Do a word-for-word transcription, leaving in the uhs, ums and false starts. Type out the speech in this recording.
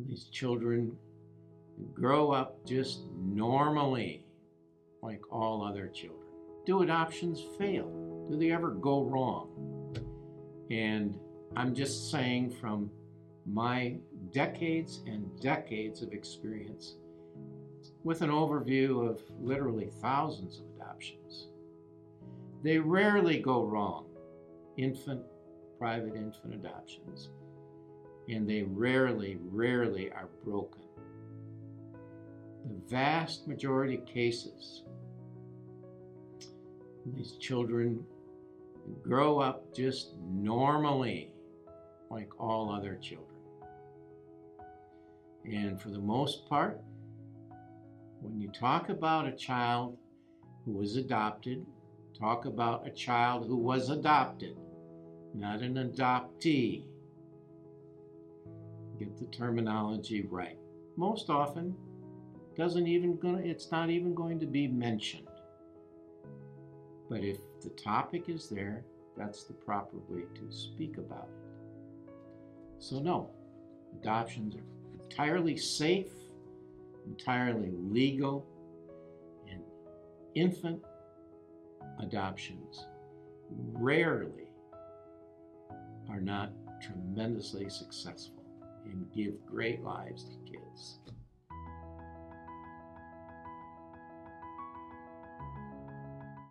These children grow up just normally like all other children. Do adoptions fail? Do they ever go wrong? And I'm just saying from my decades and decades of experience with an overview of literally thousands of adoptions, they rarely go wrong. Infant, private infant adoptions, and they rarely, rarely are broken. The vast majority of cases, these children grow up just normally like all other children. And for the most part, when you talk about a child who was adopted, talk about a child who was adopted, not an adoptee. Get the terminology right. Most often, doesn't even gonna, it's not even going to be mentioned. But if the topic is there, that's the proper way to speak about it. So no, adoptions are entirely safe, entirely legal, and infant adoptions rarely are not tremendously successful and give great lives to kids.